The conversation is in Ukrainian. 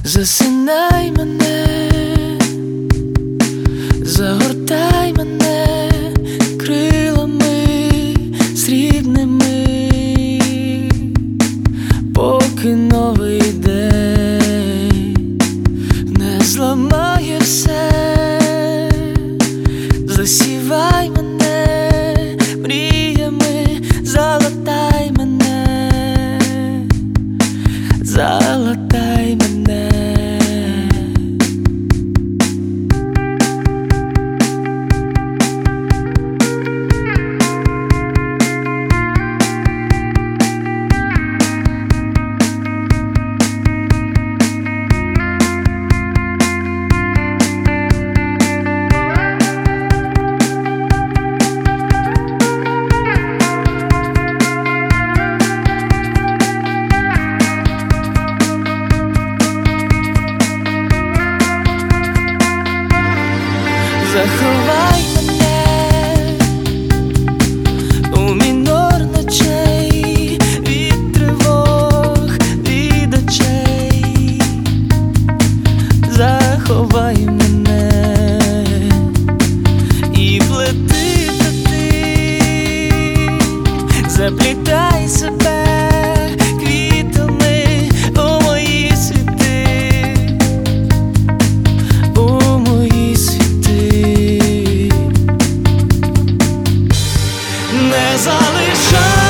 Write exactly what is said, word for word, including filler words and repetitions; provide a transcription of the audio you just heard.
Засинай мене, загортай мене крилами срібними, поки новий день не зламає все. Засівай мене мріями, залатай мене, залатай мене. Заховай мене у мінор ночей, від тривог, від очей. Заховай мене і плети ти, заплітай себе квітами у мої світи, у мої світи. Не залишай